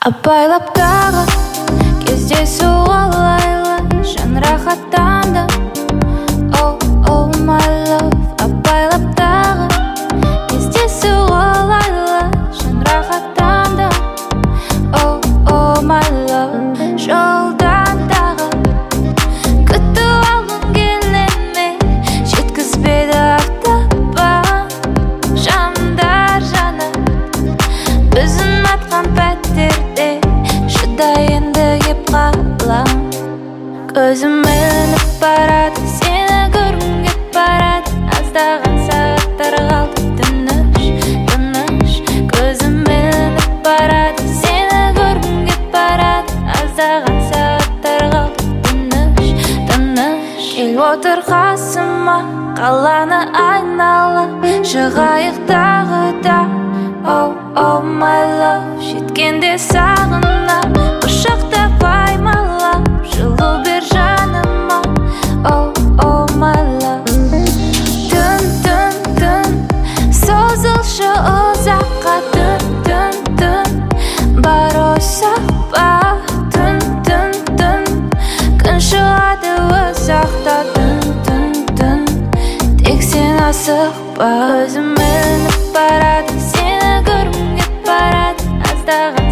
Апайлап тағы кездесу алайлы, жан рахаттанды. Oh, oh my love. Апайлап тағы кездесу алайлы, жан рахаттанды. Oh, oh my love. Жолдан тағы күтіп алғым келеме, жеткізбеді автопан. Жанымдар жаны біздің атқан пәттерде, шыдайынды кеп қалам. Көзім ілініп барады, сені көргім кеп барады. Аздаған сағаттар қалды, тыныш, тыныш. Көзім ілініп барады, сені көргім кеп барады. Аздаған сағаттар қалды, тыныш, тыныш. Кел отыр қасыма, қаланы айнала, шығайық тағы да. Oh, oh my love. Жеткенде сағынам, құшақтап аймалап, жылу бер жаныма. Oh, oh my love. Түн, түн, түн, созылшы ұзаққа. Түн, түн, түн, бар осақ па. Түн, түн, түн, күн шығады ұзақта. Түн, түн, түн, тек сен асықпа. Өзім ілініп барады, сені көргім кеп барады. Аздаған